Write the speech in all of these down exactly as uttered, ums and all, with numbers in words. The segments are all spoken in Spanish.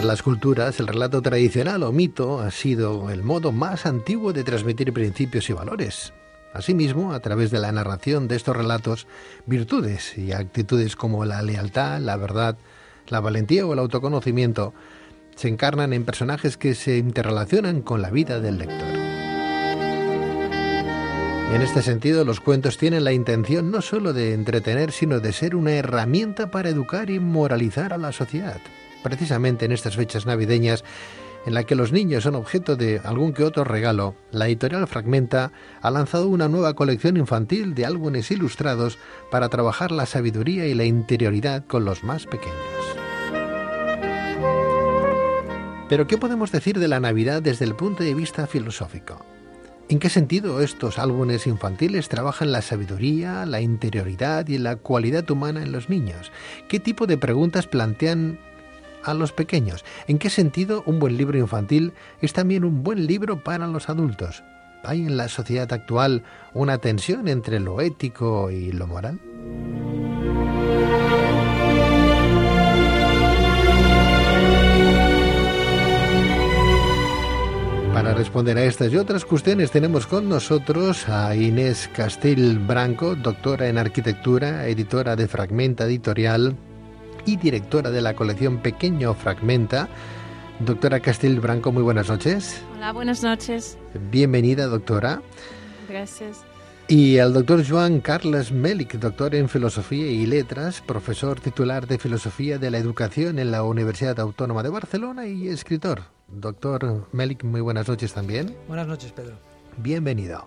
todas las culturas, el relato tradicional o mito ha sido el modo más antiguo de transmitir principios y valores. Asimismo, a través de la narración de estos relatos, virtudes y actitudes como la lealtad, la verdad, la valentía o el autoconocimiento se encarnan en personajes que se interrelacionan con la vida del lector. Y en este sentido, los cuentos tienen la intención no solo de entretener, sino de ser una herramienta para educar y moralizar a la sociedad. Precisamente en estas fechas navideñas, en la que los niños son objeto de algún que otro regalo, la editorial Fragmenta ha lanzado una nueva colección infantil de álbumes ilustrados para trabajar la sabiduría y la interioridad con los más pequeños. Pero ¿qué podemos decir de la Navidad desde el punto de vista filosófico? ¿En qué sentido estos álbumes infantiles trabajan la sabiduría, la interioridad y la cualidad humana en los niños? ¿Qué tipo de preguntas plantean a los pequeños? ¿En qué sentido un buen libro infantil es también un buen libro para los adultos? ¿Hay en la sociedad actual una tensión entre lo ético y lo moral? Para responder a estas y otras cuestiones tenemos con nosotros a Inés Castell Branco, doctora en arquitectura, editora de Fragmenta Editorial y directora de la colección Pequeño Fragmenta. Doctora Castell Branco, muy buenas noches. Hola, buenas noches. Bienvenida, doctora. Gracias. Y al doctor Joan Carles Mèlich, doctor en Filosofía y Letras, profesor titular de Filosofía de la Educación en la Universidad Autónoma de Barcelona y escritor. Doctor Mèlich, muy buenas noches también. Buenas noches, Pedro. Bienvenido.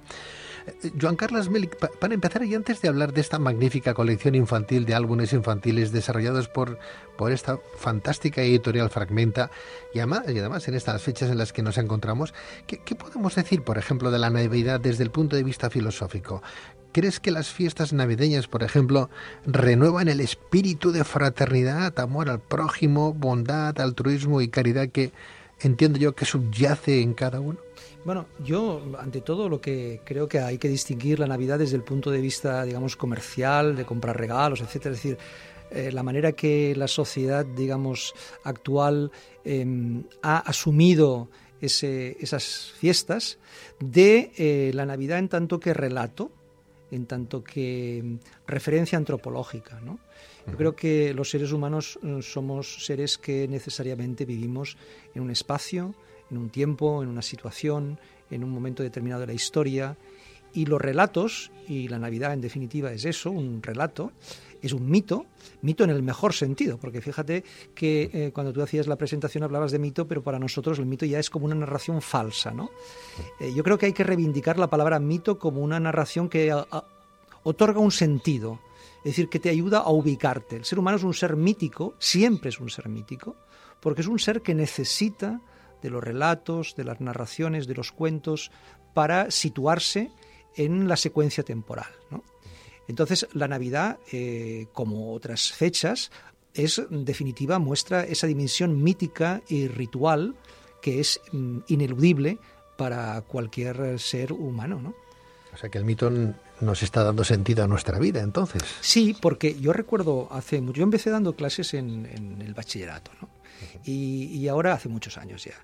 Joan Carles Mèlich, pa- para empezar, y antes de hablar de esta magnífica colección infantil de álbumes infantiles desarrollados por, por esta fantástica editorial Fragmenta, y además, y además en estas fechas en las que nos encontramos, ¿qué, qué podemos decir, por ejemplo, de la Navidad desde el punto de vista filosófico? ¿Crees que las fiestas navideñas, por ejemplo, renuevan el espíritu de fraternidad, amor al prójimo, bondad, altruismo y caridad que entiendo yo que subyace en cada uno? Bueno, yo, ante todo, lo que creo que hay que distinguir la Navidad desde el punto de vista, digamos, comercial, de comprar regalos, etcétera. Es decir, eh, la manera que la sociedad, digamos, actual eh, ha asumido ese, esas fiestas de eh, la Navidad en tanto que relato, en tanto que referencia antropológica, ¿no? Yo creo que los seres humanos somos seres que necesariamente vivimos en un espacio, en un tiempo, en una situación, en un momento determinado de la historia, y los relatos, y la Navidad en definitiva es eso, un relato, es un mito, mito en el mejor sentido, porque fíjate que eh, cuando tú hacías la presentación hablabas de mito, pero para nosotros el mito ya es como una narración falsa, ¿no? Eh, yo creo que hay que reivindicar la palabra mito como una narración que a, a, otorga un sentido, es decir, que te ayuda a ubicarte. El ser humano es un ser mítico, siempre es un ser mítico, porque es un ser que necesita de los relatos, de las narraciones, de los cuentos, para situarse en la secuencia temporal, ¿no? Entonces, la Navidad, eh, como otras fechas, es, en definitiva, muestra esa dimensión mítica y ritual que es mm, ineludible para cualquier ser humano, ¿no? O sea que el mito nos está dando sentido a nuestra vida, entonces. Sí, porque yo recuerdo hace mucho, yo empecé dando clases en, en el bachillerato, ¿no? Uh-huh. Y, y ahora hace muchos años ya.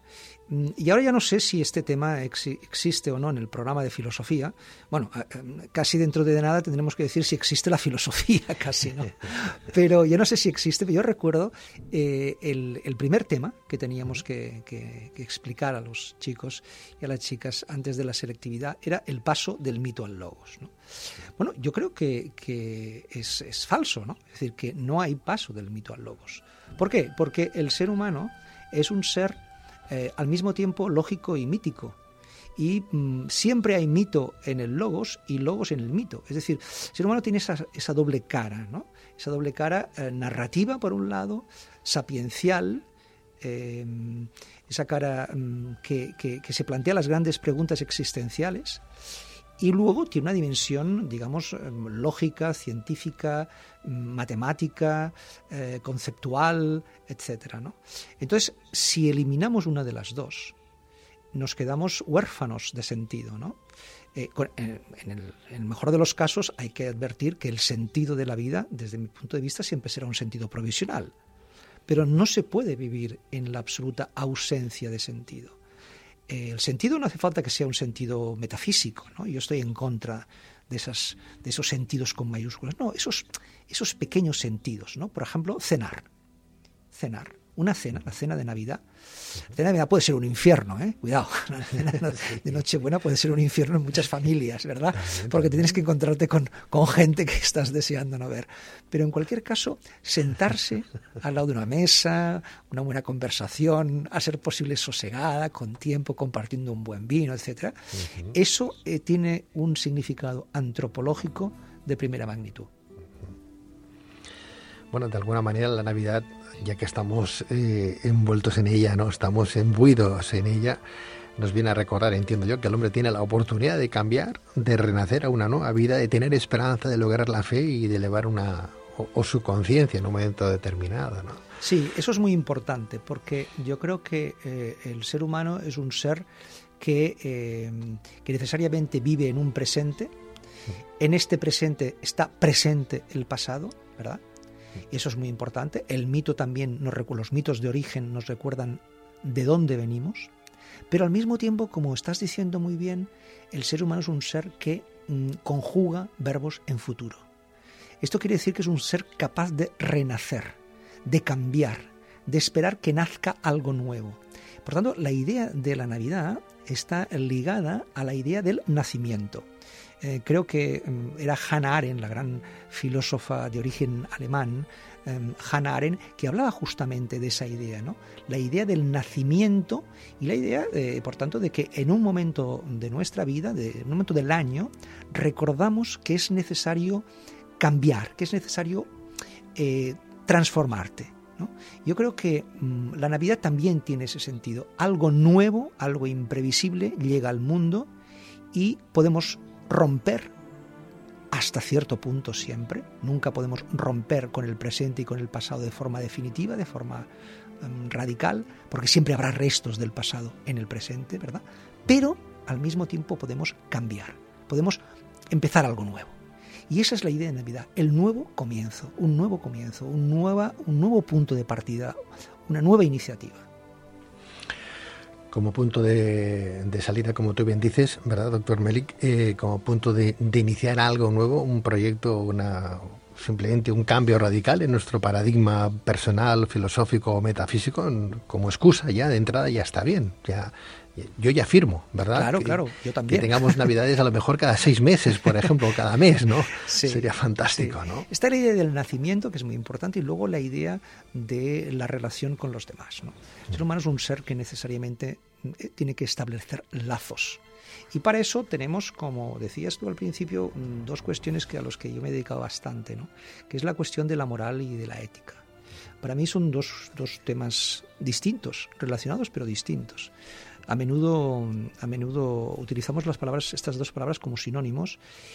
Y ahora ya no sé si este tema ex, existe o no en el programa de filosofía. Bueno, casi dentro de nada tendremos que decir si existe la filosofía, casi, ¿no? Pero yo no sé si existe, pero yo recuerdo eh, el, el primer tema que teníamos que, que, que explicar a los chicos y a las chicas antes de la selectividad era el paso del mito al logos, ¿no? Bueno, yo creo que, que es, es falso, ¿no? Es decir, que no hay paso del mito al logos. ¿Por qué? Porque el ser humano es un ser Eh, al mismo tiempo lógico y mítico. Y mm, siempre hay mito en el logos y logos en el mito. Es decir, el ser humano tiene esa, esa doble cara, ¿no? Esa doble cara eh, narrativa, por un lado, sapiencial, eh, esa cara mm, que, que, que se plantea las grandes preguntas existenciales, y luego tiene una dimensión, digamos, lógica, científica, matemática, eh, conceptual, etcétera, ¿no? Entonces, si eliminamos una de las dos, nos quedamos huérfanos de sentido, ¿no? Eh, en, el, en el mejor de los casos hay que advertir que el sentido de la vida, desde mi punto de vista, siempre será un sentido provisional. pero no se puede vivir en la absoluta ausencia de sentido. Eh, el sentido no hace falta que sea un sentido metafísico, ¿no? Yo estoy en contra de, esas, de esos sentidos con mayúsculas. No, esos, esos pequeños sentidos, ¿no? Por ejemplo, cenar. Cenar. Una cena, la cena de Navidad. La cena de Navidad puede ser un infierno, ¿eh? Cuidado, la cena de Nochebuena puede ser un infierno en muchas familias, ¿verdad? Porque tienes que encontrarte con, con gente que estás deseando no ver. Pero en cualquier caso, sentarse al lado de una mesa, una buena conversación, a ser posible sosegada, con tiempo, compartiendo un buen vino, etcétera, uh-huh. Eso eh, tiene un significado antropológico de primera magnitud. Bueno, de alguna manera la Navidad, ya que estamos eh, envueltos en ella, no, estamos imbuidos en ella, nos viene a recordar, entiendo yo, que el hombre tiene la oportunidad de cambiar, de renacer a una nueva vida, de tener esperanza, de lograr la fe y de elevar una o, o su conciencia en un momento determinado, ¿no? Sí, eso es muy importante, porque yo creo que eh, el ser humano es un ser que, eh, que necesariamente vive en un presente. En este presente está presente el pasado, ¿verdad? Y eso es muy importante. El mito también, nos recu- los mitos de origen nos recuerdan de dónde venimos, pero al mismo tiempo, como estás diciendo muy bien, el ser humano es un ser que mm, conjuga verbos en futuro. Esto quiere decir que es un ser capaz de renacer, de cambiar, de esperar que nazca algo nuevo. Por tanto, la idea de la Navidad está ligada a la idea del nacimiento. Eh, creo que um, era Hannah Arendt, la gran filósofa de origen alemán, um, Hannah Arendt, que hablaba justamente de esa idea, ¿no? La idea del nacimiento y la idea, eh, por tanto, de que en un momento de nuestra vida, de, en un momento del año, recordamos que es necesario cambiar, que es necesario eh, transformarte, ¿no? Yo creo que um, la Navidad también tiene ese sentido. Algo nuevo, algo imprevisible llega al mundo y podemos romper hasta cierto punto siempre. Nunca podemos romper con el presente y con el pasado de forma definitiva, de forma um, radical, porque siempre habrá restos del pasado en el presente, ¿verdad? Pero al mismo tiempo podemos cambiar, podemos empezar algo nuevo. Y esa es la idea de Navidad, el nuevo comienzo, un nuevo comienzo, un, nueva, un nuevo punto de partida, una nueva iniciativa. Como punto de, de salida, como tú bien dices, ¿verdad, doctor Melich? Eh, como punto de, de iniciar algo nuevo, un proyecto, una simplemente un cambio radical en nuestro paradigma personal, filosófico o metafísico, como excusa ya de entrada ya está bien. Ya, yo ya firmo, ¿verdad? Claro, que, claro, yo también. Que tengamos Navidades a lo mejor cada seis meses, por ejemplo, o cada mes, ¿no? Sí, sería fantástico, sí. ¿no? Está la idea del nacimiento, que es muy importante, y luego la idea de la relación con los demás, ¿no? El ser humano es un ser que necesariamente tiene que establecer lazos. Y para eso tenemos, como decías tú al principio, dos cuestiones que a los que yo me he dedicado bastante, ¿no? Que es la cuestión de la moral y de la ética. Para mí son dos, dos temas distintos, relacionados pero distintos. A menudo, a menudo utilizamos las palabras, estas dos palabras como sinónimos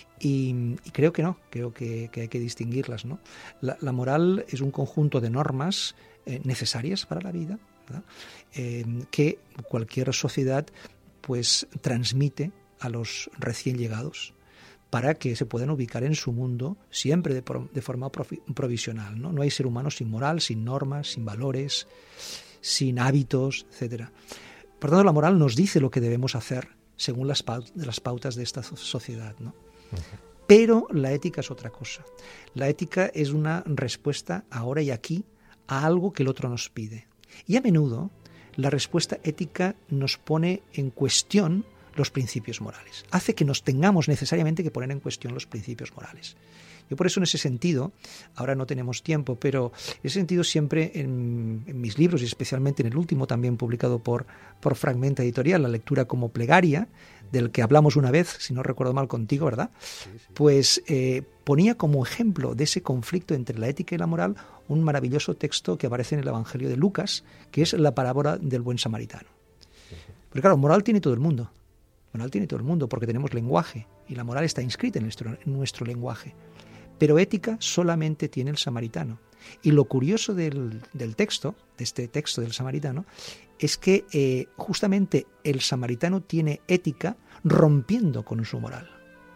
y, y creo que no, creo que, que hay que distinguirlas, ¿no? La, la moral es un conjunto de normas eh, necesarias para la vida, ¿verdad? Eh, que cualquier sociedad pues transmite a los recién llegados para que se puedan ubicar en su mundo siempre de, pro, de forma profi, provisional, ¿no? No hay ser humano sin moral, sin normas, sin valores, sin hábitos, etcétera. Por tanto, la moral nos dice lo que debemos hacer según las, paut- las pautas de esta sociedad, ¿no? Uh-huh. Pero la ética es otra cosa. La ética es una respuesta ahora y aquí a algo que el otro nos pide. Y a menudo la respuesta ética nos pone en cuestión los principios morales. Hace que nos tengamos necesariamente que poner en cuestión los principios morales. Yo por eso en ese sentido, ahora no tenemos tiempo, pero en ese sentido siempre en, en mis libros y especialmente en el último también publicado por, por Fragmenta Editorial, La lectura como plegaria, del que hablamos una vez, si no recuerdo mal contigo, ¿verdad? Sí, sí. Pues eh, ponía como ejemplo de ese conflicto entre la ética y la moral un maravilloso texto que aparece en el Evangelio de Lucas, que es la parábola del buen samaritano. Pero claro, moral tiene todo el mundo. Moral tiene todo el mundo porque tenemos lenguaje y la moral está inscrita en nuestro, en nuestro lenguaje. Pero ética solamente tiene el samaritano. Y lo curioso del, del texto, de este texto del samaritano, es que eh, justamente el samaritano tiene ética rompiendo con su moral.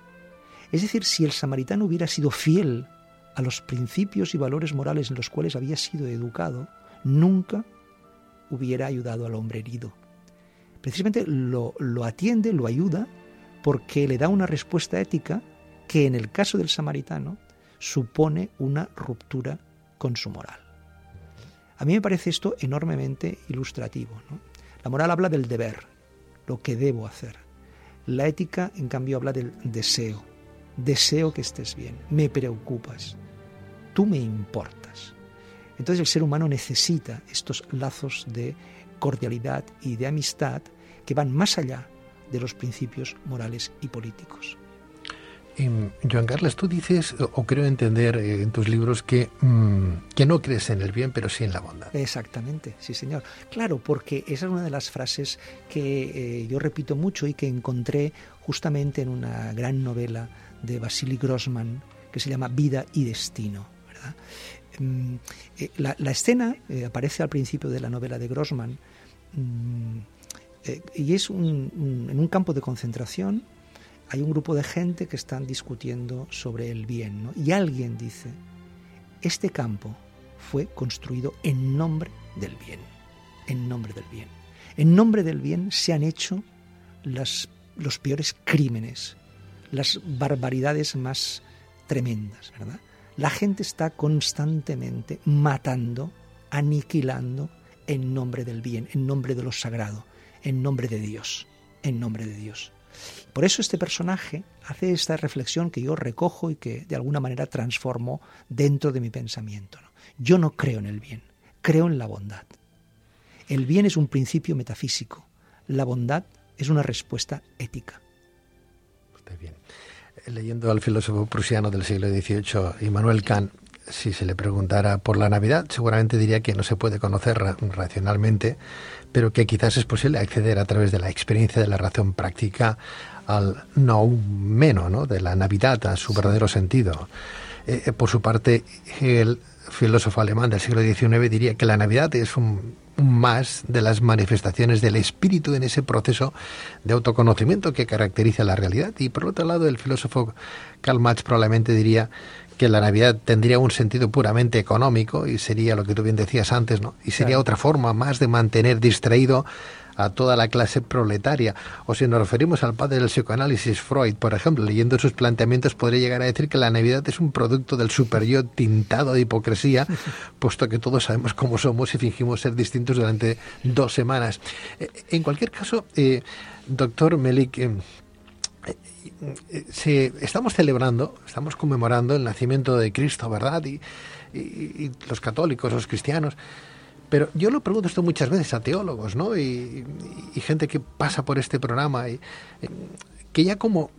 Es decir, si el samaritano hubiera sido fiel a los principios y valores morales en los cuales había sido educado, nunca hubiera ayudado al hombre herido. Precisamente lo, lo atiende, lo ayuda, porque le da una respuesta ética que en el caso del samaritano supone una ruptura con su moral. A mí me parece esto enormemente ilustrativo, ¿no? La moral habla del deber, lo que debo hacer. La ética, en cambio, habla del deseo. Deseo que estés bien, me preocupas, tú me importas. Entonces el ser humano necesita estos lazos de cordialidad y de amistad que van más allá de los principios morales y políticos. Eh, Joan Carles, tú dices, o creo entender eh, en tus libros, que, mmm, que no crees en el bien, pero sí en la bondad. Exactamente, sí señor. Claro, porque esa es una de las frases que eh, yo repito mucho y que encontré justamente en una gran novela de Vasily Grossman que se llama Vida y Destino, ¿verdad? Mm, eh, la, la escena eh, aparece al principio de la novela de Grossman mm, eh, y es un, un, en un campo de concentración. Hay un grupo de gente que están discutiendo sobre el bien, ¿no? Y alguien dice, este campo fue construido en nombre del bien, en nombre del bien. En nombre del bien se han hecho las, los peores crímenes, las barbaridades más tremendas, ¿verdad? La gente está constantemente matando, aniquilando en nombre del bien, en nombre de lo sagrado, en nombre de Dios, en nombre de Dios. Por eso este personaje hace esta reflexión que yo recojo y que de alguna manera transformo dentro de mi pensamiento, ¿no? Yo no creo en el bien, creo en la bondad. El bien es un principio metafísico, la bondad es una respuesta ética. Está bien. Leyendo al filósofo prusiano del siglo dieciocho, Immanuel Kant, si se le preguntara por la Navidad, seguramente diría que no se puede conocer racionalmente, pero que quizás es posible acceder a través de la experiencia de la razón práctica al noumeno, ¿no?, de la Navidad, a su verdadero sentido. Eh, por su parte, el filósofo alemán del siglo diecinueve diría que la Navidad es un, un más de las manifestaciones del espíritu en ese proceso de autoconocimiento que caracteriza la realidad. Y por otro lado, el filósofo Karl Marx probablemente diría que la Navidad tendría un sentido puramente económico y sería lo que tú bien decías antes, ¿no? Y sería claro. otra forma más de mantener distraído a toda la clase proletaria. O si nos referimos al padre del psicoanálisis, Freud, por ejemplo, leyendo sus planteamientos podría llegar a decir que la Navidad es un producto del superyo tintado de hipocresía, puesto que todos sabemos cómo somos y fingimos ser distintos durante dos semanas. En cualquier caso, eh, doctor Melich, eh, Si estamos celebrando, estamos conmemorando el nacimiento de Cristo, ¿verdad? Y, y, y los católicos, los cristianos. Pero yo lo pregunto esto muchas veces a teólogos, ¿no? Y, y, y gente que pasa por este programa, y, que ya como,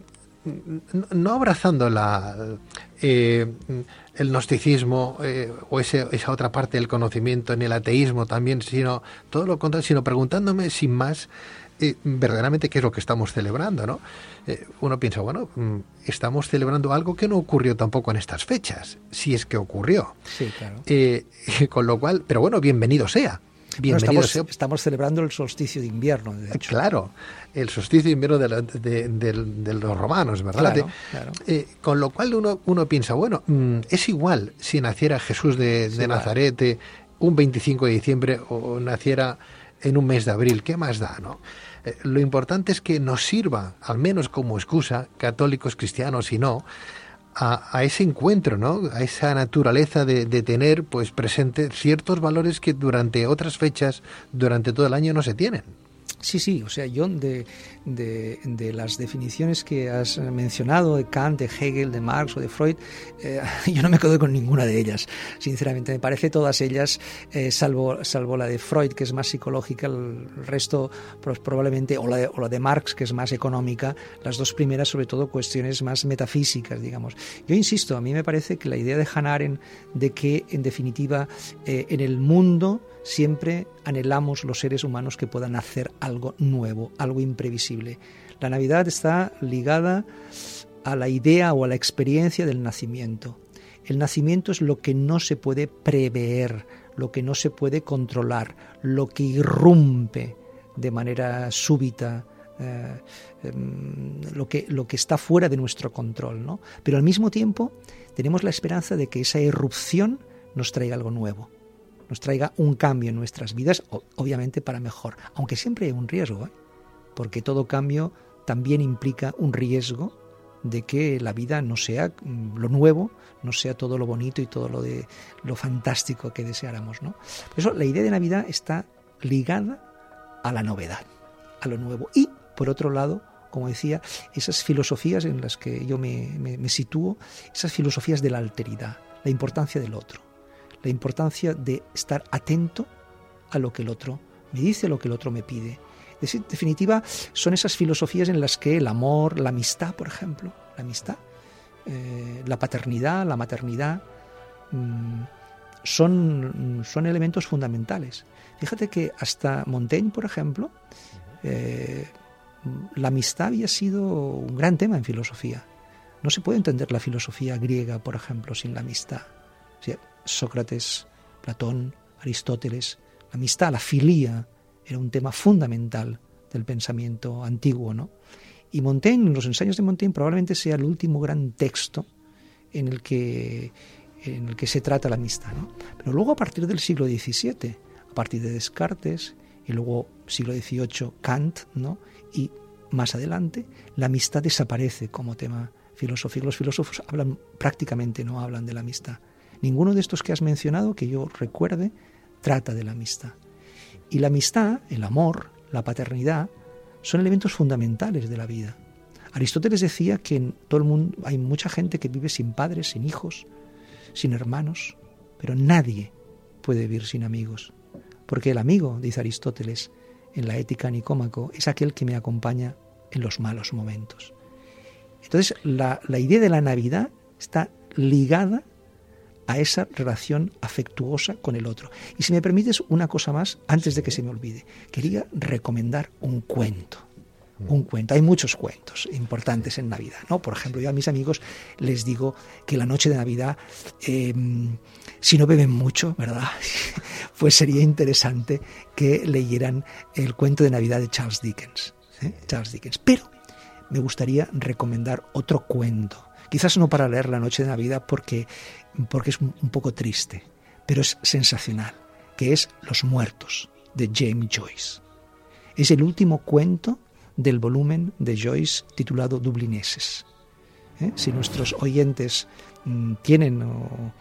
no abrazando la, eh, el gnosticismo eh, o ese, esa otra parte del conocimiento, ni el ateísmo también, sino todo lo contrario, sino preguntándome sin más, Eh, verdaderamente qué es lo que estamos celebrando, ¿no? Eh, uno piensa, bueno, estamos celebrando algo que no ocurrió tampoco en estas fechas, si es que ocurrió. Sí, claro. Eh, con lo cual, pero bueno, bienvenido sea. Bienvenido bueno, estamos, sea. Estamos celebrando el solsticio de invierno, de hecho. Claro, el solsticio de invierno de, la, de, de, de los romanos, ¿verdad? Claro, claro. Eh, con lo cual uno, uno piensa, bueno, es igual si naciera Jesús de, de sí, Nazaret vale. un veinticinco de diciembre o naciera en un mes de abril, ¿qué más da, no? Eh, lo importante es que nos sirva, al menos como excusa, católicos, cristianos y no, a, a ese encuentro, ¿no? A esa naturaleza de, de tener pues presente ciertos valores que durante otras fechas, durante todo el año no se tienen. Sí, sí, o sea, yo de, de, de las definiciones que has mencionado, de Kant, de Hegel, de Marx o de Freud, eh, yo no me quedo con ninguna de ellas, sinceramente. Me parece todas ellas, eh, salvo, salvo la de Freud, que es más psicológica, el resto pues, probablemente, o la, de, o la de Marx, que es más económica, las dos primeras sobre todo cuestiones más metafísicas, digamos. Yo insisto, a mí me parece que la idea de Hannah Arendt de que, en definitiva, eh, en el mundo siempre anhelamos los seres humanos que puedan hacer algo nuevo, algo imprevisible. La Navidad está ligada a la idea o a la experiencia del nacimiento. El nacimiento es lo que no se puede prever, lo que no se puede controlar, lo que irrumpe de manera súbita, eh, eh, lo que, lo que está fuera de nuestro control, ¿no? Pero al mismo tiempo tenemos la esperanza de que esa irrupción nos traiga algo nuevo. nos traiga un cambio en nuestras vidas, obviamente para mejor, aunque siempre hay un riesgo, ¿eh? Porque todo cambio también implica un riesgo de que la vida no sea lo nuevo, no sea todo lo bonito y todo lo de lo fantástico que deseáramos, ¿no? Por eso la idea de Navidad está ligada a la novedad, a lo nuevo. Y, por otro lado, como decía, esas filosofías en las que yo me, me, me sitúo, esas filosofías de la alteridad, la importancia del otro, la importancia de estar atento a lo que el otro me dice, a lo que el otro me pide. En definitiva, son esas filosofías en las que el amor, la amistad, por ejemplo, la amistad, eh, la paternidad, la maternidad, mmm, son, son elementos fundamentales. Fíjate que hasta Montaigne, por ejemplo, eh, la amistad había sido un gran tema en filosofía. No se puede entender la filosofía griega, por ejemplo, sin la amistad. O sea, Sócrates, Platón, Aristóteles, la amistad, la filía, era un tema fundamental del pensamiento antiguo, ¿no? Y Montaigne, los ensayos de Montaigne, probablemente sea el último gran texto en el que, en el que se trata la amistad, ¿no? Pero luego, a partir del siglo diecisiete, a partir de Descartes, y luego siglo dieciocho, Kant, ¿no? Y más adelante, la amistad desaparece como tema filosófico. Los filósofos hablan, prácticamente no hablan de la amistad. Ninguno de estos que has mencionado, que yo recuerde, trata de la amistad. Y la amistad, el amor, la paternidad, son elementos fundamentales de la vida. Aristóteles decía que en todo el mundo hay mucha gente que vive sin padres, sin hijos, sin hermanos, pero nadie puede vivir sin amigos. Porque el amigo, dice Aristóteles en la Ética Nicómaco, es aquel que me acompaña en los malos momentos. Entonces, la, la idea de la Navidad está ligada a esa relación afectuosa con el otro. Y si me permites una cosa más, antes de que se me olvide, quería recomendar un cuento. Un cuento. Hay muchos cuentos importantes en Navidad, ¿no? Por ejemplo, yo a mis amigos les digo que la noche de Navidad, eh, si no beben mucho, ¿verdad? Pues sería interesante que leyeran el cuento de Navidad de Charles Dickens. ¿eh? Charles Dickens. Pero me gustaría recomendar otro cuento. Quizás no para leer la noche de Navidad porque, porque es un poco triste, pero es sensacional, que es Los muertos, de James Joyce. Es el último cuento del volumen de Joyce titulado Dublineses. ¿Eh? Si nuestros oyentes mmm, tienen o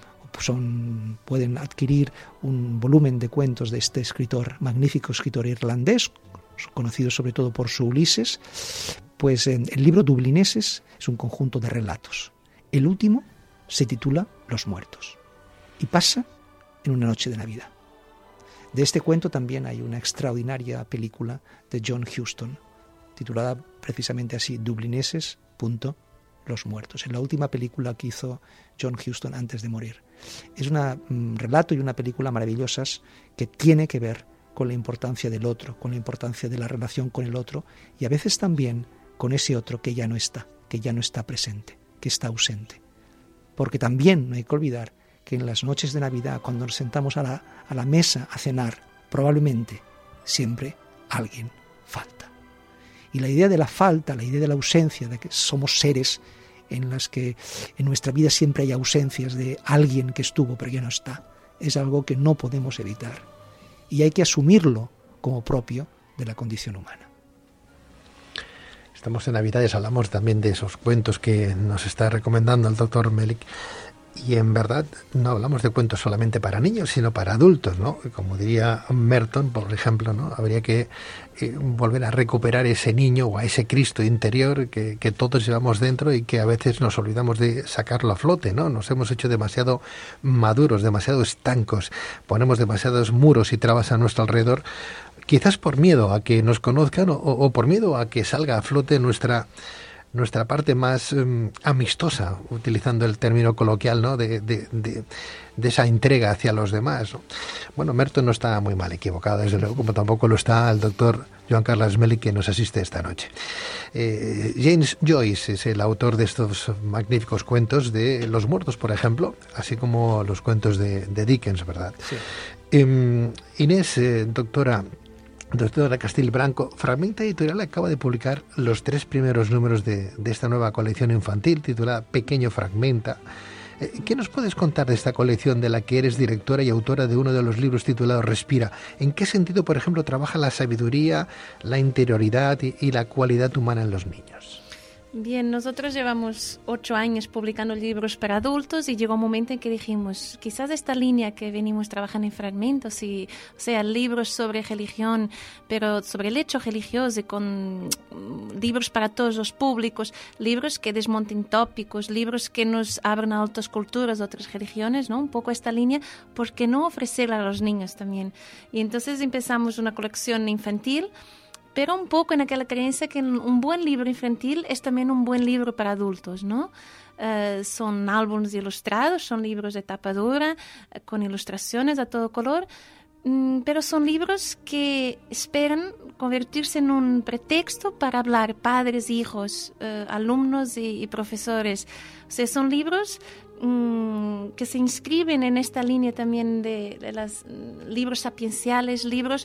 son, pueden adquirir un volumen de cuentos de este escritor, magnífico escritor irlandés, conocido sobre todo por su Ulises, pues en el libro Dublineses es un conjunto de relatos. El último se titula Los muertos y pasa en una noche de Navidad. De este cuento también hay una extraordinaria película de John Huston, titulada precisamente así, Dublineses, punto, Los muertos. Es la última película que hizo John Huston antes de morir. Es un relato y una película maravillosas que tiene que ver con la importancia del otro, con la importancia de la relación con el otro y a veces también con ese otro que ya no está, que ya no está presente, que está ausente. Porque también no hay que olvidar que en las noches de Navidad, cuando nos sentamos a la, a la mesa a cenar, probablemente siempre alguien falta. Y la idea de la falta, la idea de la ausencia, de que somos seres en las que en nuestra vida siempre hay ausencias de alguien que estuvo pero ya no está, es algo que no podemos evitar. Y hay que asumirlo como propio de la condición humana. Estamos en Navidades, hablamos también de esos cuentos que nos está recomendando el doctor Melich. Y en verdad no hablamos de cuentos solamente para niños, sino para adultos, ¿no? Como diría Merton, por ejemplo, ¿no? Habría que eh, volver a recuperar ese niño o a ese Cristo interior que, que todos llevamos dentro y que a veces nos olvidamos de sacarlo a flote, ¿no? Nos hemos hecho demasiado maduros, demasiado estancos, ponemos demasiados muros y trabas a nuestro alrededor, quizás por miedo a que nos conozcan o, o por miedo a que salga a flote nuestra... nuestra parte más um, amistosa, utilizando el término coloquial, ¿no? de, de, de, de esa entrega hacia los demás, ¿no? Bueno, Merton no está muy mal equivocado, desde luego, como tampoco lo está el doctor Joan Carles Melich, que nos asiste esta noche. Eh, James Joyce es el autor de estos magníficos cuentos de Los muertos, por ejemplo, así como los cuentos de, de Dickens, ¿verdad? Sí. Eh, Inés, eh, doctora... Doctora Castil Branco, Fragmenta Editorial acaba de publicar los tres primeros números de, de esta nueva colección infantil titulada Pequeño Fragmenta. ¿Qué nos puedes contar de esta colección de la que eres directora y autora de uno de los libros titulados Respira? ¿En qué sentido, por ejemplo, trabaja la sabiduría, la interioridad y, y la cualidad humana en los niños? Bien, nosotros llevamos ocho años publicando libros para adultos y llegó un momento en que dijimos, quizás esta línea que venimos trabajando en fragmentos, y, o sea, libros sobre religión, pero sobre el hecho religioso, con libros para todos los públicos, libros que desmonten tópicos, libros que nos abran a otras culturas, otras religiones, ¿no? Un poco esta línea, ¿por qué no ofrecerla a los niños también? Y entonces empezamos una colección infantil, pero un poco en aquella creencia que un buen libro infantil es también un buen libro para adultos, ¿no? Uh, son álbumes ilustrados, son libros de tapa dura, uh, con ilustraciones a todo color, um, pero son libros que esperan convertirse en un pretexto para hablar padres, hijos, uh, alumnos y, y profesores. O sea, son libros que se inscriben en esta línea también de, de los libros sapienciales, libros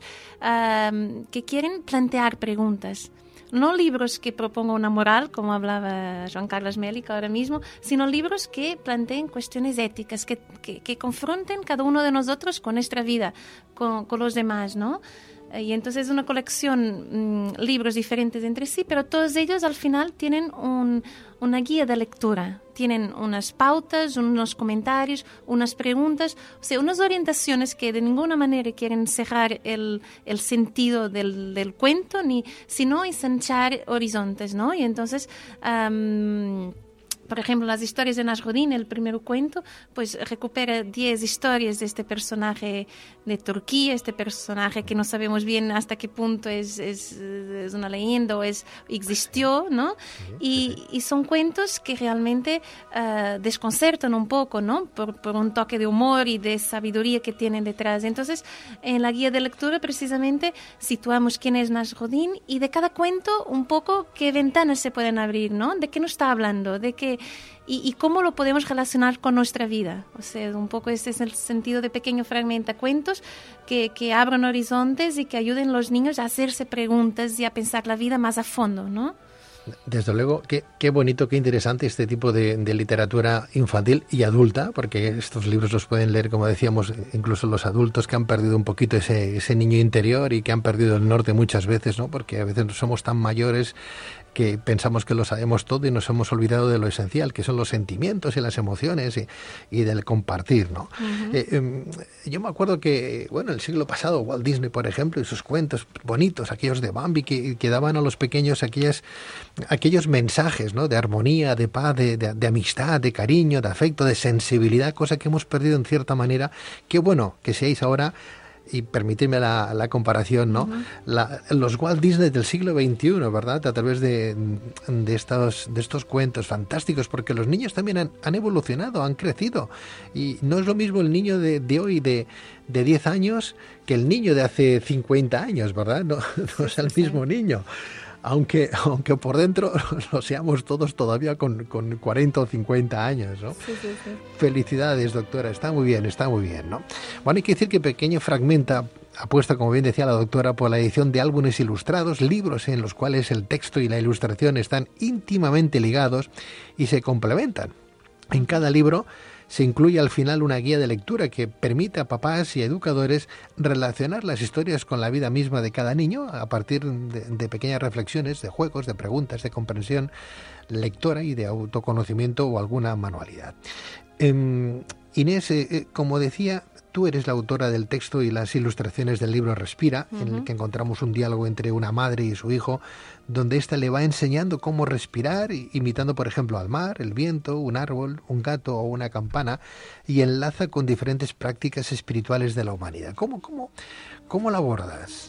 um, que quieren plantear preguntas. No libros que propongan una moral, como hablaba Joan Carles Melick ahora mismo, sino libros que planteen cuestiones éticas, que, que, que confronten cada uno de nosotros con nuestra vida, con, con los demás, ¿no? Y entonces es una colección, mmm, libros diferentes entre sí, pero todos ellos al final tienen un, una guía de lectura, tienen unas pautas, unos comentarios, unas preguntas, o sea, unas orientaciones que de ninguna manera quieren cerrar el, el sentido del, del cuento, ni, sino ensanchar horizontes, ¿no? Y entonces... Um, Por ejemplo, las historias de Nasruddin, el primer cuento, pues recupera diez historias de este personaje de Turquía, este personaje que no sabemos bien hasta qué punto es, es, es una leyenda o es, existió, ¿no? Y, y son cuentos que realmente uh, desconcertan un poco, ¿no? Por, por un toque de humor y de sabiduría que tienen detrás. Entonces, en la guía de lectura, precisamente, situamos quién es Nasruddin y de cada cuento un poco qué ventanas se pueden abrir, ¿no? De qué nos está hablando, de qué Y, y cómo lo podemos relacionar con nuestra vida. O sea, un poco ese es el sentido de Pequeño Fragmentacuentos, que, que abran horizontes y que ayuden a los niños a hacerse preguntas y a pensar la vida más a fondo, ¿no? Desde luego, qué, qué bonito, qué interesante este tipo de, de literatura infantil y adulta, porque estos libros los pueden leer, como decíamos, incluso los adultos que han perdido un poquito ese, ese niño interior y que han perdido el norte muchas veces, ¿no? Porque a veces somos tan mayores que pensamos que lo sabemos todo y nos hemos olvidado de lo esencial, que son los sentimientos y las emociones y, y del compartir, ¿no? Uh-huh. eh, eh, yo me acuerdo que, bueno, el siglo pasado, Walt Disney, por ejemplo, y sus cuentos bonitos, aquellos de Bambi, que, que daban a los pequeños aquellas, aquellos mensajes, ¿no? De armonía, de paz, de, de, de amistad, de cariño, de afecto, de sensibilidad, cosa que hemos perdido en cierta manera. Qué bueno que seáis ahora, y permitidme la, la comparación, ¿no? Uh-huh. La, los Walt Disney del siglo veintiuno, ¿verdad? A través de, de, estos, de estos cuentos fantásticos, porque los niños también han, han evolucionado, han crecido. Y no es lo mismo el niño de, de hoy de, de diez años que el niño de hace cincuenta años, ¿verdad? No, no es el mismo niño. Aunque, aunque por dentro lo seamos todos todavía con, con cuarenta o cincuenta años, ¿no? Sí, sí, sí. Felicidades, doctora, está muy bien, está muy bien, ¿no? Bueno, hay que decir que Pequeño Fragmenta apuesta, como bien decía la doctora, por la edición de álbumes ilustrados, libros en los cuales el texto y la ilustración están íntimamente ligados y se complementan. En cada libro se incluye al final una guía de lectura que permite a papás y educadores relacionar las historias con la vida misma de cada niño a partir de, de pequeñas reflexiones, de juegos, de preguntas, de comprensión lectora y de autoconocimiento o alguna manualidad. Eh, Inés, eh, como decía, tú eres la autora del texto y las ilustraciones del libro Respira, uh-huh. en el que encontramos un diálogo entre una madre y su hijo, donde ésta le va enseñando cómo respirar, imitando, por ejemplo, al mar, el viento, un árbol, un gato o una campana, y enlaza con diferentes prácticas espirituales de la humanidad. ¿Cómo, cómo, cómo la abordas?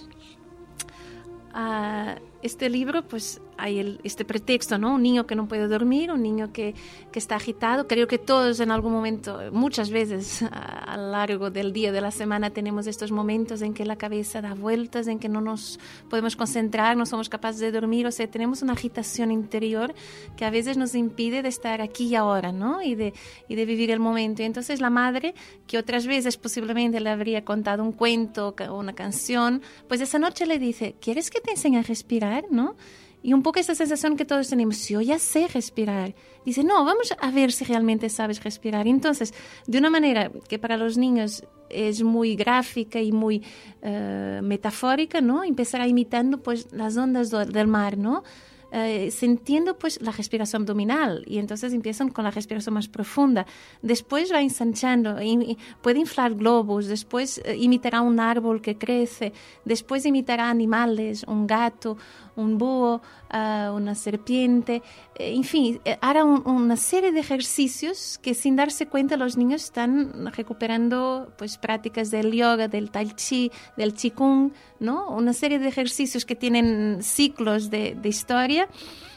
Uh, este libro, pues hay el, este pretexto, ¿no? Un niño que no puede dormir, un niño que, que está agitado. Creo que todos en algún momento, muchas veces a, a lo largo del día, de la semana, tenemos estos momentos en que la cabeza da vueltas, en que no nos podemos concentrar, no somos capaces de dormir. O sea, tenemos una agitación interior que a veces nos impide de estar aquí y ahora, ¿no? Y de, y de vivir el momento. Y entonces la madre, que otras veces posiblemente le habría contado un cuento o una canción, pues esa noche le dice, ¿quieres que te enseñe a respirar? ¿No? Y un poco esa sensación que todos tenemos, si yo ya sé respirar, dice, no, vamos a ver si realmente sabes respirar. Entonces, de una manera que para los niños es muy gráfica y muy uh, metafórica, ¿no? Empezará imitando pues las ondas do, del mar, ¿no? Uh, sintiendo pues la respiración abdominal, y entonces empiezan con la respiración más profunda. Después va ensanchando, y puede inflar globos, después uh, imitará un árbol que crece, después imitará animales, un gato, un búho, uh, una serpiente, eh, en fin, eh, hará un, una serie de ejercicios que sin darse cuenta los niños están recuperando pues prácticas del yoga, del tai chi, del qigong, ¿no? Una serie de ejercicios que tienen ciclos de, de historia,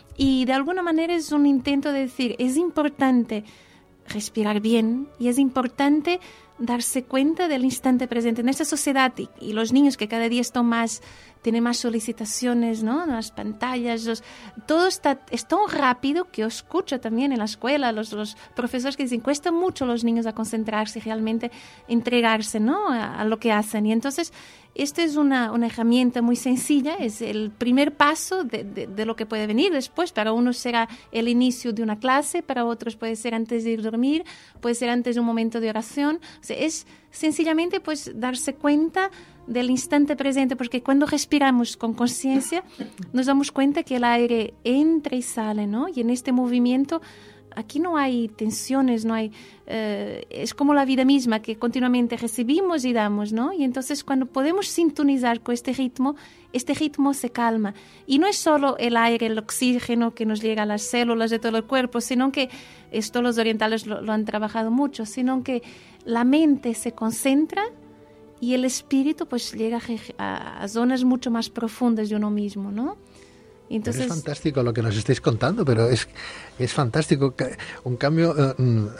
y de alguna manera es un intento de decir, es importante respirar bien y es importante darse cuenta del instante presente en esta sociedad, y, y los niños que cada día están más, tienen más solicitaciones, ¿no? Las pantallas, los, todo está, es tan rápido que yo escucho también en la escuela los, los profesores que dicen, cuesta mucho a los niños a concentrarse, realmente entregarse, ¿no? a, a lo que hacen. Y entonces, esta es una, una herramienta muy sencilla, es el primer paso de, de, de lo que puede venir después. Para unos será el inicio de una clase, para otros puede ser antes de ir a dormir, puede ser antes de un momento de oración. O sea, es sencillamente pues darse cuenta del instante presente, porque cuando respiramos con conciencia nos damos cuenta que el aire entra y sale, ¿no? Y en este movimiento aquí no hay tensiones, no hay, eh, es como la vida misma, que continuamente recibimos y damos, ¿no? Y entonces cuando podemos sintonizar con este ritmo, este ritmo se calma. Y no es solo el aire, el oxígeno que nos llega a las células de todo el cuerpo, sino que, esto los orientales lo, lo han trabajado mucho, sino que la mente se concentra y el espíritu pues llega a, a zonas mucho más profundas de uno mismo, ¿no? Entonces, es fantástico lo que nos estáis contando, pero es, es fantástico, un cambio uh,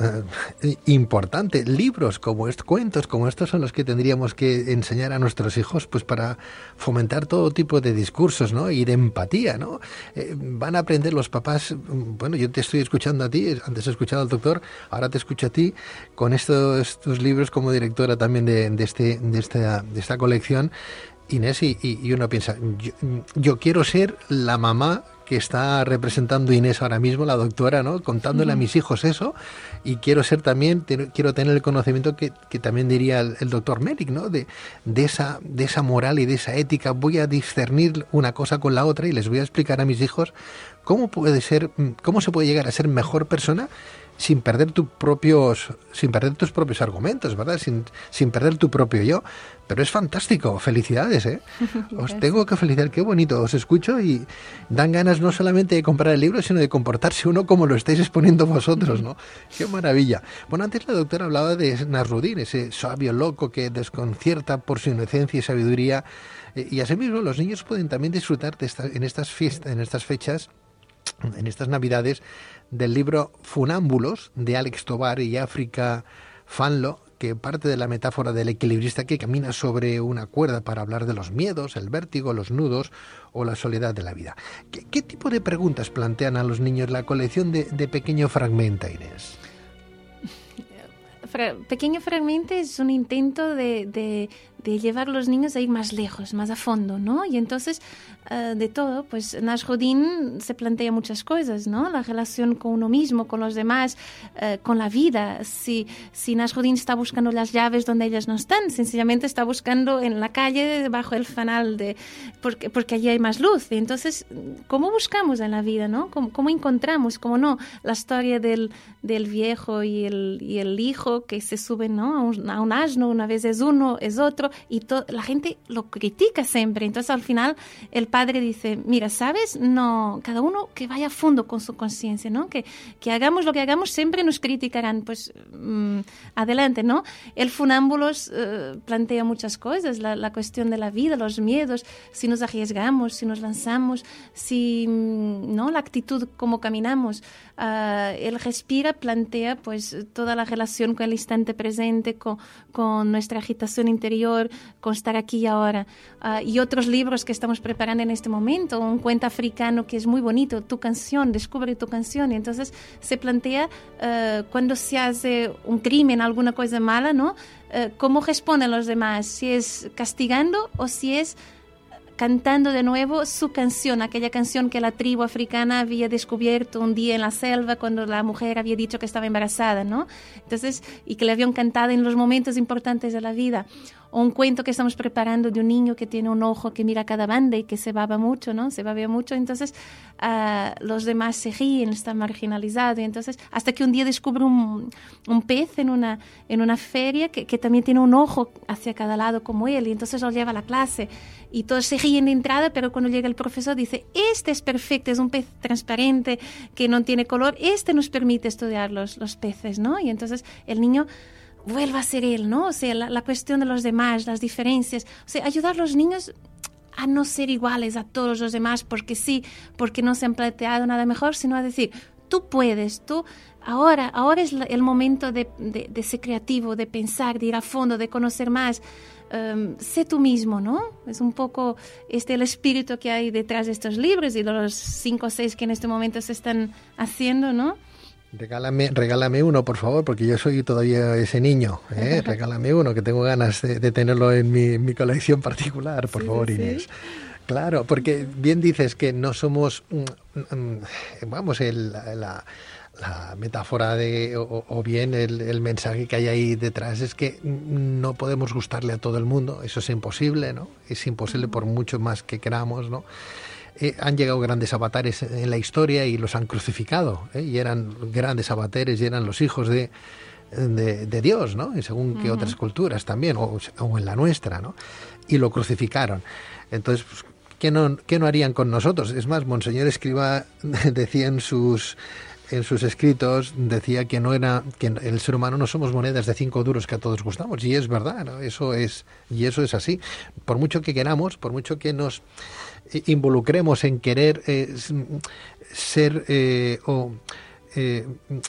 uh, importante. Libros como estos, cuentos como estos son los que tendríamos que enseñar a nuestros hijos, pues para fomentar todo tipo de discursos, ¿no? Y de empatía, ¿no? Eh, van a aprender los papás, bueno, yo te estoy escuchando a ti, antes he escuchado al doctor, ahora te escucho a ti, con estos, estos libros como directora también de, de, este, de, esta, de esta colección, Inés, y, y uno piensa, yo, yo quiero ser la mamá que está representando Inés ahora mismo, la doctora, ¿no? Contándole uh-huh. a mis hijos eso, y quiero ser también, te, quiero tener el conocimiento que, que también diría el, el doctor Melich, ¿no? De, de, esa, de esa moral y de esa ética. Voy a discernir una cosa con la otra y les voy a explicar a mis hijos cómo puede ser, cómo se puede llegar a ser mejor persona sin perder tus propios, sin perder tus propios argumentos, ¿verdad? Sin, sin perder tu propio yo. Pero es fantástico, felicidades, ¿eh? Os tengo que felicitar, qué bonito, os escucho y dan ganas no solamente de comprar el libro, sino de comportarse uno como lo estáis exponiendo vosotros, ¿no? Qué maravilla. Bueno, antes la doctora hablaba de Nasruddin, ese sabio loco que desconcierta por su inocencia y sabiduría, y asimismo los niños pueden también disfrutar de esta, en estas fiestas, en estas fechas, en estas Navidades, del libro Funámbulos de Alex Tovar y África Fanlo, que parte de la metáfora del equilibrista que camina sobre una cuerda para hablar de los miedos, el vértigo, los nudos o la soledad de la vida. ¿Qué, qué tipo de preguntas plantean a los niños la colección de, de Pequeño Fragmenta, Inés? Fra- Pequeño Fragmenta es un intento de, de, de llevar a los niños a ir más lejos, más a fondo, ¿no? Y entonces, uh, de todo, pues Nasruddin se plantea muchas cosas, ¿no? La relación con uno mismo, con los demás, uh, con la vida. Si, si Nasruddin está buscando las llaves donde ellas no están, sencillamente está buscando en la calle, bajo el fanal, de, porque, porque allí hay más luz. Y entonces, ¿cómo buscamos en la vida, no? ¿Cómo, cómo encontramos, cómo no, la historia del, del viejo y el, y el hijo que se suben, ¿no? a, un, a un asno, una vez es uno, es otro, y to, la gente lo critica siempre. Entonces al final el padre dice, mira, ¿sabes? No, cada uno que vaya a fondo con su conciencia, ¿no? Que, que hagamos lo que hagamos, siempre nos criticarán, pues mmm, adelante, ¿no? El Funámbulos uh, plantea muchas cosas, la, la cuestión de la vida, los miedos, si nos arriesgamos, si nos lanzamos, si, ¿no? La actitud, cómo caminamos. Uh, el Respira plantea pues toda la relación con el instante presente, con, con nuestra agitación interior, con estar aquí y ahora. Uh, y otros libros que estamos preparando en este momento, un cuento africano que es muy bonito, Tu canción, descubre tu canción. Y entonces se plantea uh, cuando se hace un crimen, alguna cosa mala, ¿no? Uh, ¿Cómo responden los demás? Si es castigando o si es cantando de nuevo su canción, aquella canción que la tribu africana había descubierto un día en la selva cuando la mujer había dicho que estaba embarazada, ¿no? Entonces, y que le habían cantado en los momentos importantes de la vida. O un cuento que estamos preparando de un niño que tiene un ojo que mira a cada banda y que se baba mucho, ¿no? Se babea mucho, entonces uh, los demás se ríen, está marginalizado. Y entonces, hasta que un día descubre un, un pez en una, en una feria que, que también tiene un ojo hacia cada lado como él, y entonces lo lleva a la clase. Y todos se ríen de entrada, pero cuando llega el profesor dice, este es perfecto, es un pez transparente que no tiene color, este nos permite estudiar los, los peces, ¿no? Y entonces el niño vuelva a ser él, ¿no? O sea, la, la cuestión de los demás, las diferencias, o sea, ayudar a los niños a no ser iguales a todos los demás porque sí, porque no se han planteado nada mejor, sino a decir, tú puedes, tú, ahora, ahora es el momento de, de, de ser creativo, de pensar, de ir a fondo, de conocer más. Um, sé tú mismo, ¿no? Es un poco este el espíritu que hay detrás de estos libros y de los cinco o seis que en este momento se están haciendo, ¿no? Regálame, regálame uno, por favor, porque yo soy todavía ese niño, ¿eh? Regálame uno, que tengo ganas de, de tenerlo en mi, mi colección particular, por sí, favor, sí. Inés. Claro, porque bien dices que no somos, vamos, el, la, la metáfora de, o, o bien el, el mensaje que hay ahí detrás es que no podemos gustarle a todo el mundo, eso es imposible, ¿no? Es imposible por mucho más que queramos, ¿no? Eh, han llegado grandes avatares en la historia y los han crucificado, ¿eh? Y eran grandes avatares y eran los hijos de, de, de Dios, ¿no? Y según uh-huh. que otras culturas también, o, o en la nuestra, ¿no? Y lo crucificaron. Entonces, pues, ¿qué no, qué no harían con nosotros? Es más, Monseñor Escrivá decía en sus... en sus escritos, decía que no era que el ser humano no somos monedas de cinco duros que a todos gustamos, y es verdad, ¿no? Eso es, y eso es así. Por mucho que queramos, por mucho que nos involucremos en querer eh, ser eh, o eh,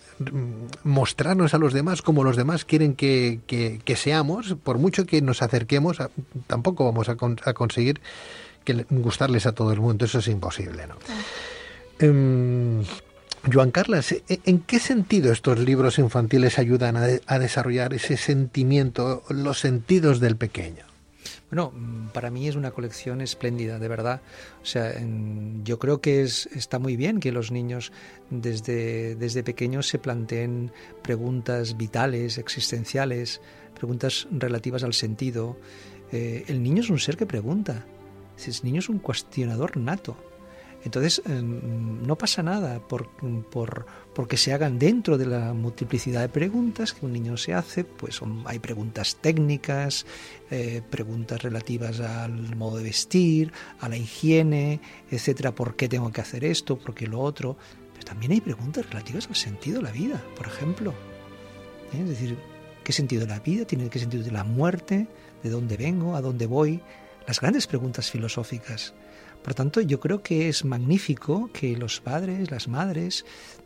mostrarnos a los demás como los demás quieren que, que, que seamos, por mucho que nos acerquemos, a, tampoco vamos a, con, a conseguir que gustarles a todo el mundo. Eso es imposible, ¿no? Sí. Um, Joan Carles, ¿en qué sentido estos libros infantiles ayudan a, de, a desarrollar ese sentimiento, los sentidos del pequeño? Bueno, para mí es una colección espléndida, de verdad. O sea, en, yo creo que es, está muy bien que los niños desde, desde pequeños se planteen preguntas vitales, existenciales, preguntas relativas al sentido. Eh, el niño es un ser que pregunta. El niño es un cuestionador nato. Entonces, eh, no pasa nada por, por, porque se hagan dentro de la multiplicidad de preguntas que un niño se hace. Pues son, hay preguntas técnicas, eh, preguntas relativas al modo de vestir, a la higiene, etcétera. ¿Por qué tengo que hacer esto? ¿Por qué lo otro? Pero también hay preguntas relativas al sentido de la vida, por ejemplo. ¿Eh? Es decir, ¿qué sentido de la vida? ¿Tiene qué sentido de la muerte? ¿De dónde vengo? ¿A dónde voy? Las grandes preguntas filosóficas. Por tanto, yo creo que es magnífico que los padres, las madres,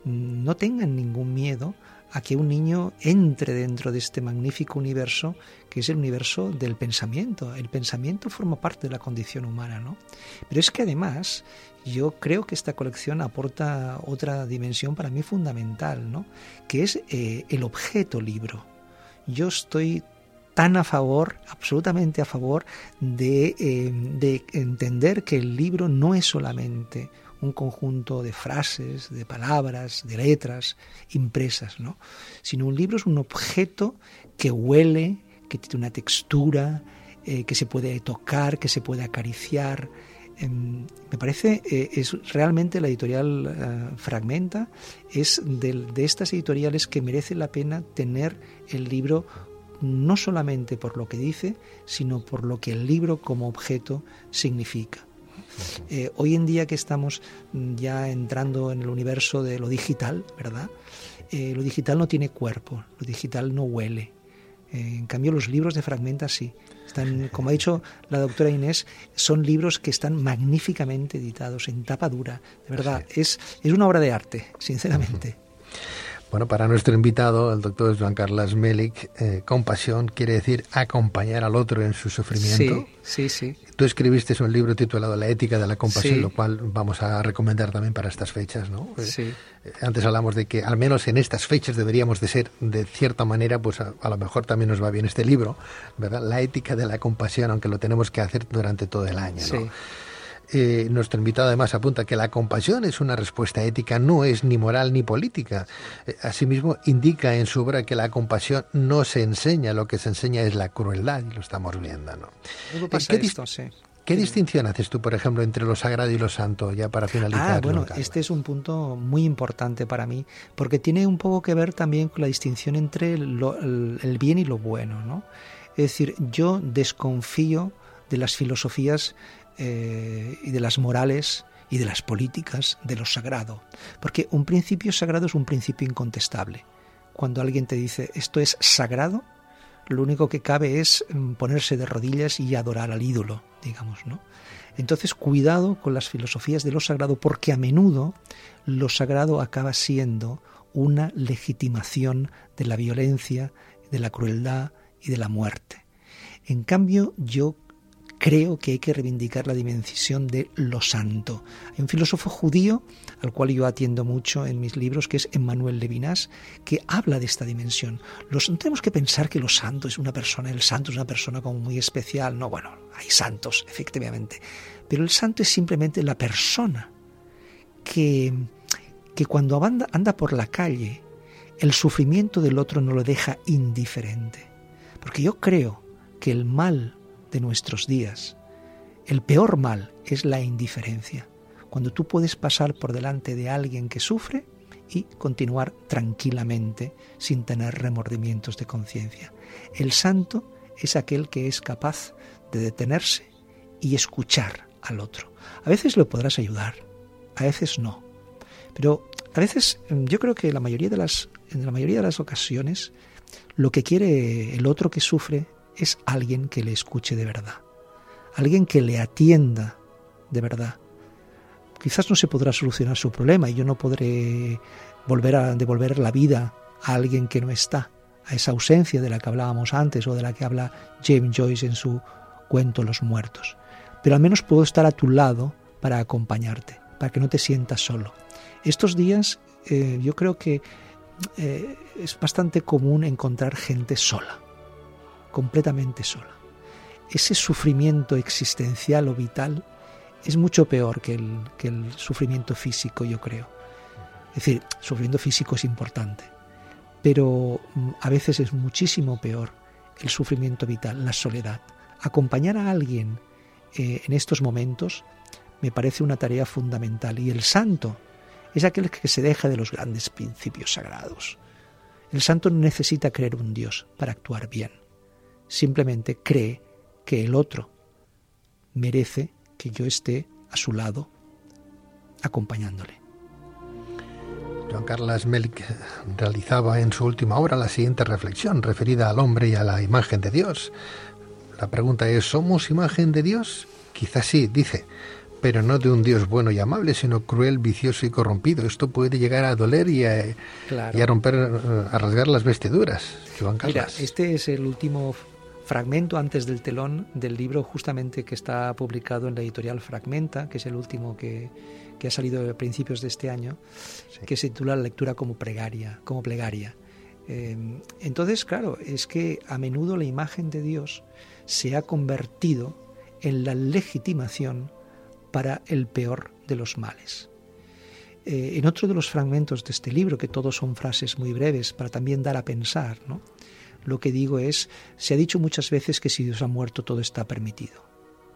no tengan ningún miedo a que un niño entre dentro de este magnífico universo, que es el universo del pensamiento. El pensamiento forma parte de la condición humana, ¿no? Pero es que además, yo creo que esta colección aporta otra dimensión para mí fundamental, ¿no? Que es eh, el objeto libro. Yo estoy tan a favor, absolutamente a favor, de, eh, de entender que el libro no es solamente un conjunto de frases, de palabras, de letras impresas, ¿no? Sino un libro es un objeto que huele, que tiene una textura, eh, que se puede tocar, que se puede acariciar. Eh, me parece, eh, es realmente la editorial eh, Fragmenta, es de, de estas editoriales que merece la pena tener el libro no solamente por lo que dice, sino por lo que el libro como objeto significa. Eh, hoy en día que estamos ya entrando en el universo de lo digital, ¿verdad? Eh, lo digital no tiene cuerpo, lo digital no huele. Eh, en cambio, los libros de Fragmenta sí. Están, como ha dicho la doctora Inés, son libros que están magníficamente editados, en tapa dura. De verdad, es, es una obra de arte, sinceramente. Bueno, para nuestro invitado, el doctor Joan Carles Melic, eh, compasión quiere decir acompañar al otro en su sufrimiento. Sí, sí, sí. Tú escribiste un libro titulado La ética de la compasión, Sí. lo cual vamos a recomendar también para estas fechas, ¿no? Sí. Eh, antes hablamos de que al menos en estas fechas deberíamos de ser, de cierta manera, pues a, a lo mejor también nos va bien este libro, ¿verdad? La ética de la compasión, aunque lo tenemos que hacer durante todo el año, ¿no? Sí. Eh, nuestro invitado además apunta que la compasión es una respuesta ética, no es ni moral ni política. Eh, asimismo, indica en su obra que la compasión no se enseña, lo que se enseña es la crueldad, y lo estamos viendo, ¿no? Luego pasa ¿Qué, esto, sí. ¿Qué Sí. distinción haces tú, por ejemplo, entre lo sagrado y lo santo, ya para finalizar? Ah, bueno, Joan Carles? este es un punto muy importante para mí, porque tiene un poco que ver también con la distinción entre lo- el, el bien y lo bueno, ¿no? Es decir, yo desconfío de las filosofías eh, y de las morales y de las políticas de lo sagrado, porque un principio sagrado es un principio incontestable. Cuando alguien te dice esto es sagrado, lo único que cabe es mm, ponerse de rodillas y adorar al ídolo, digamos, ¿no? Entonces, cuidado con las filosofías de lo sagrado, porque a menudo lo sagrado acaba siendo una legitimación de la violencia, de la crueldad y de la muerte. En cambio, yo creo que hay que reivindicar la dimensión de lo santo. Hay un filósofo judío al cual yo atiendo mucho en mis libros, que es Emmanuel Levinas, que habla de esta dimensión. Los, no tenemos que pensar que lo santo es una persona, el santo es una persona como muy especial. No, bueno, hay santos, efectivamente. Pero el santo es simplemente la persona que, que cuando anda, anda por la calle, el sufrimiento del otro no lo deja indiferente. Porque yo creo que el mal de nuestros días, el peor mal es la indiferencia. Cuando tú puedes pasar por delante de alguien que sufre y continuar tranquilamente sin tener remordimientos de conciencia. El santo es aquel que es capaz de detenerse y escuchar al otro. A veces lo podrás ayudar, a veces no. Pero a veces yo creo que la mayoría de las, en la mayoría de las ocasiones lo que quiere el otro que sufre es alguien que le escuche de verdad, alguien que le atienda de verdad. Quizás no se podrá solucionar su problema y yo no podré volver a devolver la vida a alguien que no está, a esa ausencia de la que hablábamos antes o de la que habla James Joyce en su cuento Los Muertos. Pero al menos puedo estar a tu lado para acompañarte, para que no te sientas solo. Estos días eh, yo creo que eh, es bastante común encontrar gente sola, completamente sola. Ese sufrimiento existencial o vital es mucho peor que el, que el sufrimiento físico, yo creo. Es decir, el sufrimiento físico es importante, pero a veces es muchísimo peor el sufrimiento vital, la soledad. Acompañar a alguien eh, en estos momentos me parece una tarea fundamental. Y el santo es aquel que se deja de los grandes principios sagrados. El santo no necesita creer un Dios para actuar bien. Simplemente cree que el otro merece que yo esté a su lado acompañándole. Joan Carles Melic realizaba en su última obra la siguiente reflexión referida al hombre y a la imagen de Dios. La pregunta es, ¿somos imagen de Dios? Quizás sí, dice, pero no de un Dios bueno y amable, sino cruel, vicioso y corrompido. Esto puede llegar a doler y a, Claro. y a romper, a rasgar las vestiduras. Joan Carles. Mira, este es el último fragmento antes del telón del libro justamente que está publicado en la editorial Fragmenta, que es el último que, que ha salido a principios de este año, sí. Que se titula La lectura como plegaria, como plegaria. Eh, entonces, claro, es que a menudo la imagen de Dios se ha convertido en la legitimación para el peor de los males. Eh, en otro de los fragmentos de este libro, que todos son frases muy breves para también dar a pensar, ¿no?, lo que digo es, se ha dicho muchas veces que si Dios ha muerto todo está permitido.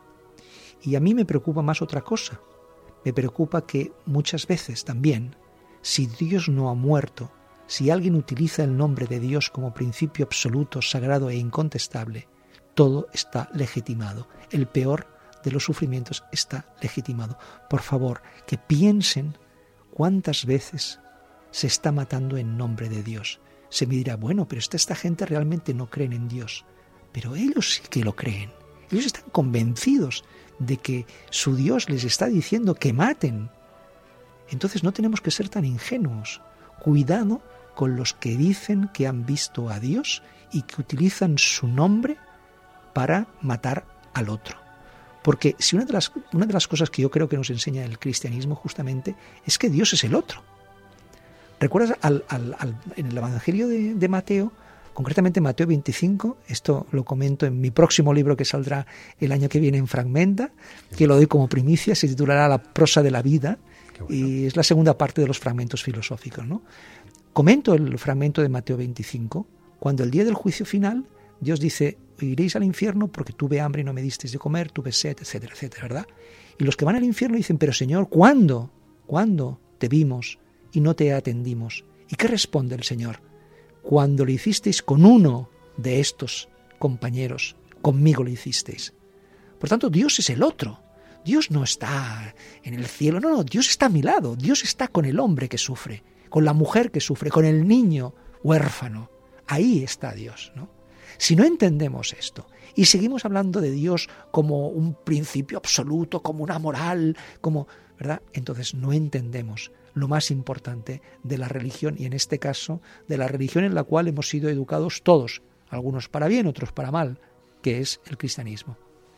Y a mí me preocupa más otra cosa. Me preocupa que muchas veces también, si Dios no ha muerto, si alguien utiliza el nombre de Dios como principio absoluto, sagrado e incontestable, todo está legitimado. El peor de los sufrimientos está legitimado. Por favor, que piensen cuántas veces se está matando en nombre de Dios. Se me dirá, bueno, pero esta, esta gente realmente no creen en Dios. Pero ellos sí que lo creen. Ellos están convencidos de que su Dios les está diciendo que maten. Entonces no tenemos que ser tan ingenuos. Cuidado con los que dicen que han visto a Dios y que utilizan su nombre para matar al otro. Porque si una de las, una de las cosas que yo creo que nos enseña el cristianismo justamente es que Dios es el otro. ¿Recuerdas al, al, al, en el Evangelio de, de Mateo, concretamente Mateo veinticinco, esto lo comento en mi próximo libro que saldrá el año que viene en Fragmenta, que lo doy como primicia, se titulará La prosa de la vida, bueno. Y es la segunda parte de los fragmentos filosóficos, ¿no? Comento el fragmento de Mateo veinticinco, cuando el día del juicio final, Dios dice, iréis al infierno porque tuve hambre y no me disteis de comer, tuve sed, etcétera, etcétera, ¿verdad? Y los que van al infierno dicen, pero Señor, ¿cuándo? ¿Cuándo te vimos y no te atendimos? ¿Y qué responde el Señor? Cuando lo hicisteis con uno de estos compañeros, conmigo lo hicisteis. Por tanto, Dios es el otro. Dios no está en el cielo, no, no, Dios está a mi lado. Dios está con el hombre que sufre, con la mujer que sufre, con el niño huérfano. Ahí está Dios, ¿no? Si no entendemos esto y seguimos hablando de Dios como un principio absoluto, como una moral, como, ¿verdad? Entonces no entendemos lo más importante de la religión, y en este caso de la religión en la cual hemos sido educados todos, algunos para bien, otros para mal, que es el cristianismo.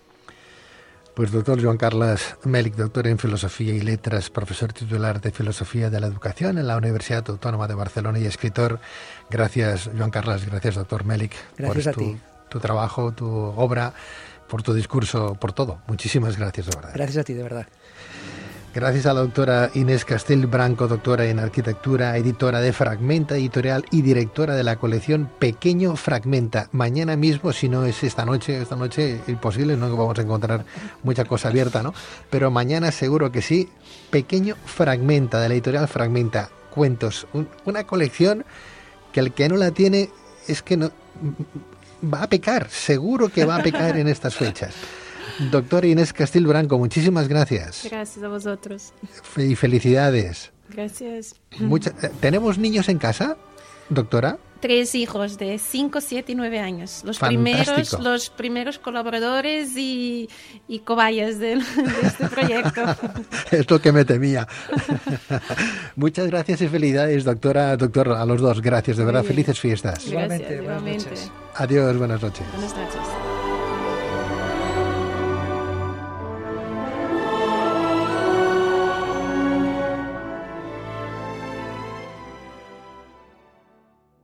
Pues doctor Joan Carles Mèlich, doctor en Filosofía y Letras, profesor titular de Filosofía de la Educación en la Universidad Autónoma de Barcelona y escritor. Gracias, Joan Carles, gracias, doctor Mèlich, gracias por a tu, ti. tu trabajo, tu obra, por tu discurso, por todo. Muchísimas gracias, de verdad. Gracias a ti, de verdad. Gracias a la doctora Inés Castell Branco, doctora en Arquitectura, editora de Fragmenta Editorial y directora de la colección Pequeño Fragmenta. Mañana mismo, si no es esta noche, esta noche imposible, no vamos a encontrar mucha cosa abierta, ¿no? Pero mañana seguro que sí. Pequeño Fragmenta, de la editorial Fragmenta. Cuentos, un, una colección que el que no la tiene es que no va a pecar, seguro que va a pecar en estas fechas. Doctora Inés Castell Branco, muchísimas gracias. Gracias a vosotros. Y felicidades. Gracias. Mucha, ¿Tenemos niños en casa, doctora? Tres hijos de cinco, siete y nueve años. Los Fantástico. primeros, los primeros colaboradores y, y cobayas de, de este proyecto. Es lo que me temía. Muchas gracias y felicidades, doctora, doctor, a los dos. Gracias, de verdad. Felices fiestas. Gracias, Igualmente, buenas igualmente. noches. Adiós, buenas noches. Buenas noches.